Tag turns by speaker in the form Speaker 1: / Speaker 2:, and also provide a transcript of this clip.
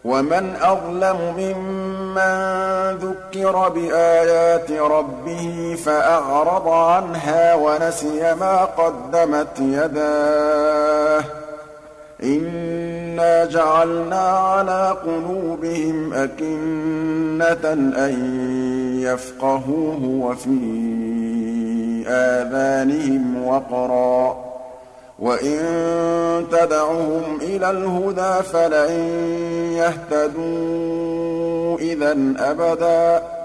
Speaker 1: وَمَنْ أَظْلَمُ مِمَّن ذُكِّرَ بِآيَاتِ رَبِّهِ فَأَعْرَضَ عَنْهَا وَنَسِيَ مَا قَدَّمَتْ يَدَاهُ ۚ إِنَّا جَعَلْنَا عَلَىٰ قُلُوبِهِمْ أَكِنَّةً أَن يَفْقَهُوهُ وَفِي آذَانِهِمْ وَقْرًا ۚ وَإِن تَدْعُهُمْ إِلَى الْهُدَىٰ فَلَن يَهْتَدُوا إِذًا أَبَدًا